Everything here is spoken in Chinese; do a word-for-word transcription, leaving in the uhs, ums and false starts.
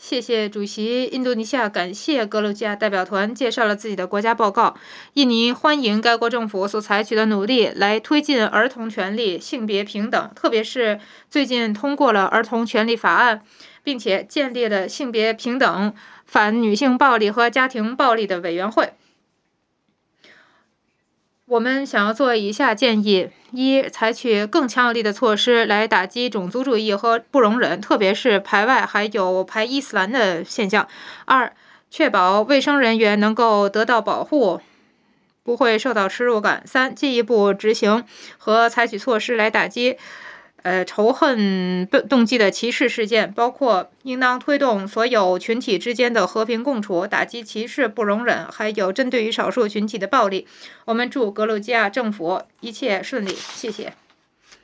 谢谢主席。印度尼西亚感谢格鲁吉亚代表团介绍了自己的国家报告。印尼欢迎该国政府所采取的努力来推进儿童权利、性别平等，特别是最近通过了儿童权利法案，并且建立了性别平等、反女性暴力和家庭暴力的委员会。我们想要做以下建议：一、采取更强有力的措施来打击种族主义和不容忍，特别是排外还有排伊斯兰的现象；二、确保卫生人员能够得到保护，不会受到耻辱感；三、进一步执行和采取措施来打击呃仇恨动机的歧视事件，包括应当推动所有群体之间的和平共处，打击歧视、不容忍，还有针对于少数群体的暴力。我们祝格鲁吉亚政府一切顺利，谢谢。